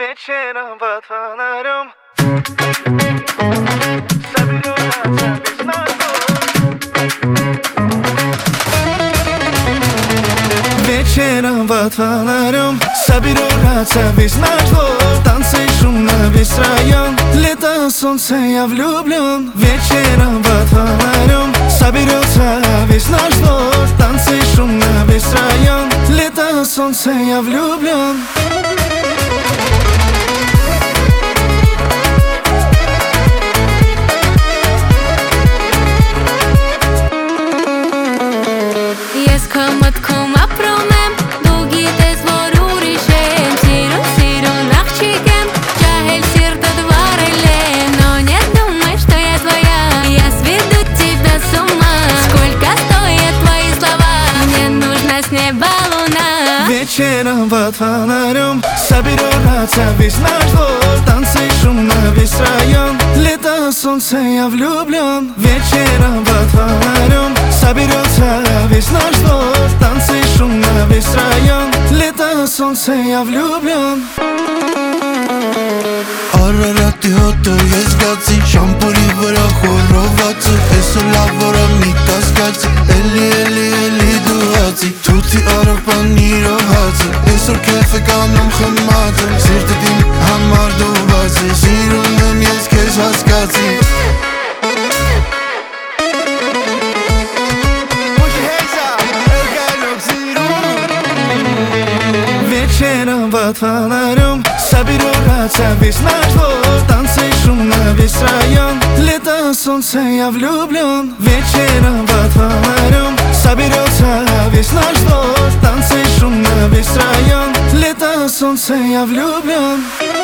вечером под фонарем соберется весь наш двор. Вечером под фонарем соберется весь наш двор. Танцы шумно весь район. Лето, солнце, я влюблен. Вечером под фонарем соберется весь наш двор. Танцы шумно весь район. Лето, солнце, я влюблен. Вечером под фонарем соберется весь наш двор. Танцы шумно весь район. Лето, солнце, я влюблен. Вечером под фонарем соберется весь наш двор. Танцы шумно весь район. Лето, солнце, я влюблен. Արարատի հոտը ես գացի շամպուրի վրա խորովածը Այսօր լավ որա մի կասկացի էլի դու հացի Թութի արապան իրոհացը Այսօր կեվ է կանում խմացը Սիրտը դին համար դու բացի Սիրում եմ ես կեզ հասկացի Вечером под фонарем соберется весь наш двор. Танцы шумно весь район. Лето, солнце, я влюблен. Вечером под фонарем соберется весь наш двор. Танцы шумно весь район. Лето, солнце, я влюблен.